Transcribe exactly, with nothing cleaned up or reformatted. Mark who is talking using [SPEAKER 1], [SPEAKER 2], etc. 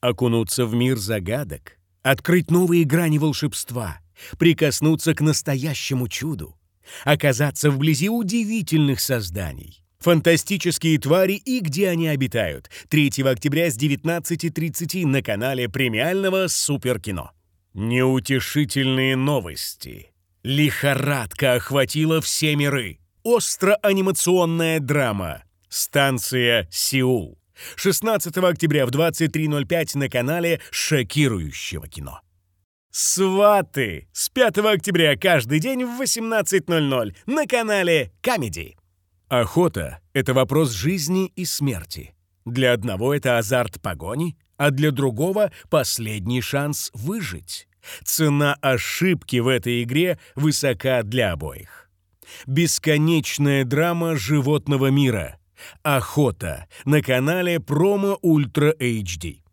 [SPEAKER 1] Окунуться в мир загадок, открыть новые грани волшебства, прикоснуться к настоящему чуду, оказаться вблизи удивительных созданий. Фантастические твари и где они обитают. третьего октября с девятнадцати тридцати на канале премиального Суперкино. Неутешительные новости. Лихорадка охватила все миры. Остро-анимационная драма. Станция «Сеул». шестнадцатого октября в двадцать три ноль пять на канале шокирующего кино. «Сваты» с пятого октября каждый день в восемнадцать ноль ноль на канале Камеди. Охота — это вопрос жизни и смерти. Для одного это азарт погони, а для другого — последний шанс выжить. Цена ошибки в этой игре высока для обоих. Бесконечная драма животного мира. Охота на канале Промо Ультра эйч ди.